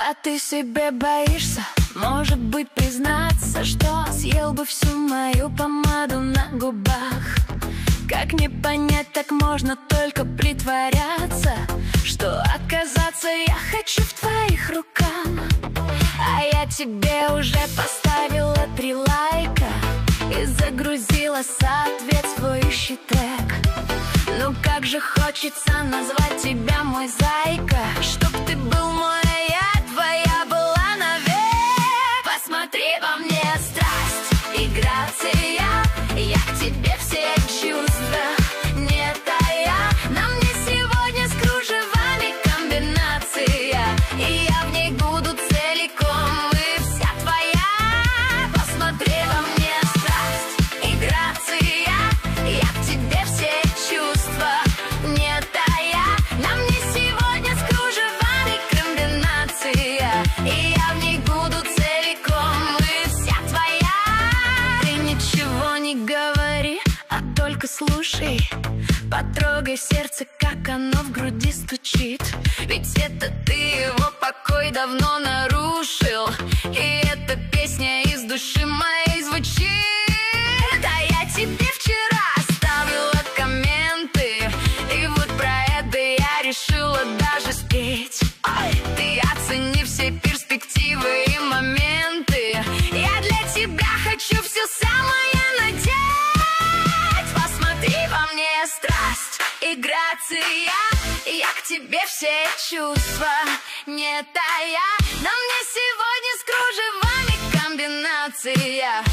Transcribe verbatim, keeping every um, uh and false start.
А ты себе боишься, может быть, признаться, что съел бы всю мою помаду на губах? Как не понять, так можно только притворяться, что оказаться я хочу в твоих руках. А я тебе уже поставила три лайка и загрузила соответствующий тег. Ну как же хочется назвать тебя мой зайка, чтоб ты был мой, а я твоя была навек. Посмотри во мне страсть и грация, я к тебе все чувства не тая. На мне сегодня с кружевами комбинация, и я в ней буду целиком и вся твоя. Посмотри во мне страсть и грация, я к тебе все чувства не тая. На мне сегодня с кружевами комбинация, и я в ней буду целиком и вся твоя. Ты ничего не говори, а только слушай, потрогай сердце, как оно в груди стучит. Ведь это ты его покой давно нарушил, и эта песня из души моей звучит. А я тебе вчера оставила комменты, и вот про это я решила даже спеть. Ты оцени все перспективы и моменты, я для тебя хочу все самое надеть. Посмотри во мне страсть и грация, я к тебе все чувства не тая. На мне сегодня с кружевами комбинация,